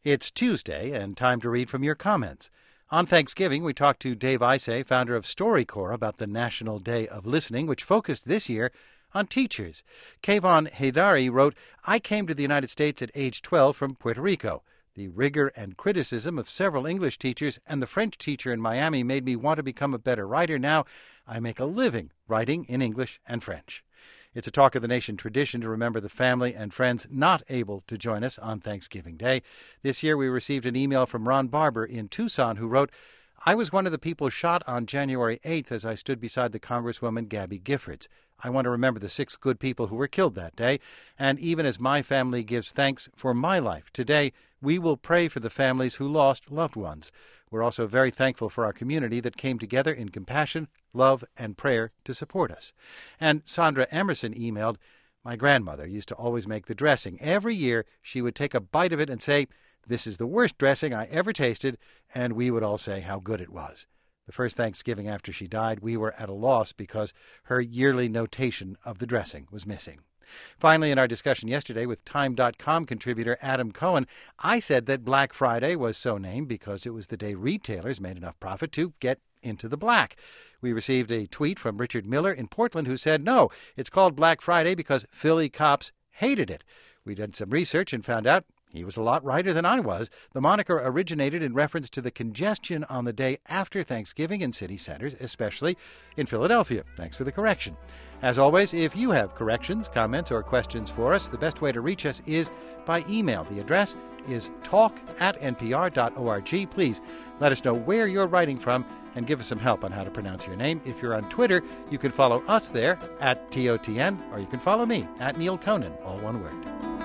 It's Tuesday and time to read from your comments. On Thanksgiving, we talked to Dave Isay, founder of StoryCorps, about the National Day of Listening, which focused this year on teachers. Kayvon Haydari wrote, "I came to the United States at age 12 from Puerto Rico. The rigor and criticism of several English teachers and the French teacher in Miami made me want to become a better writer. Now I make a living writing in English and French." It's a Talk of the Nation tradition to remember the family and friends not able to join us on Thanksgiving Day. This year we received an email from Ron Barber in Tucson who wrote, "I was one of the people shot on January 8th as I stood beside the Congresswoman Gabby Giffords. I want to remember the 6 good people who were killed that day, and even as my family gives thanks for my life today, we will pray for the families who lost loved ones. We're also very thankful for our community that came together in compassion, love, and prayer to support us." And Sandra Emerson emailed, "My grandmother used to always make the dressing. Every year she would take a bite of it and say, 'This is the worst dressing I ever tasted,' and we would all say how good it was." The first Thanksgiving after she died, we were at a loss because her yearly notation of the dressing was missing. Finally, in our discussion yesterday with Time.com contributor Adam Cohen, I said that Black Friday was so named because it was the day retailers made enough profit to get into the black. We received a tweet from Richard Miller in Portland who said, "No, it's called Black Friday because Philly cops hated it." We did some research and found out he was a lot righter than I was. The moniker originated in reference to the congestion on the day after Thanksgiving in city centers, especially in Philadelphia. Thanks for the correction. As always, if you have corrections, comments, or questions for us, the best way to reach us is by email. The address is talk@npr.org. Please let us know where you're writing from and give us some help on how to pronounce your name. If you're on Twitter, you can follow us there at TOTN, or you can follow me at Neil Conan, all one word.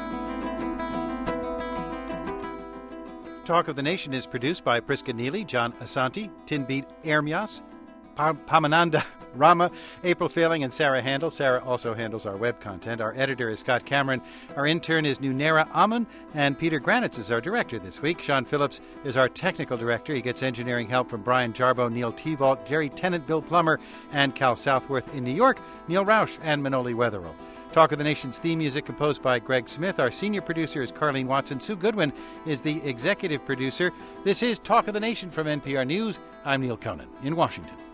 Talk of the Nation is produced by Priska Neely, John Asante, Tinbeat Ermias, Pamananda Rama, April Failing, and Sarah Handel. Sarah also handles our web content. Our editor is Scott Cameron. Our intern is Nunera Amun, and Peter Granitz is our director this week. Sean Phillips is our technical director. He gets engineering help from Brian Jarbo, Neil Tevault, Jerry Tennant, Bill Plummer, and Cal Southworth in New York, Neil Rausch, and Manoli Wetherill. Talk of the Nation's theme music composed by Greg Smith. Our senior producer is Carlene Watson. Sue Goodwin is the executive producer. This is Talk of the Nation from NPR News. I'm Neil Conan in Washington.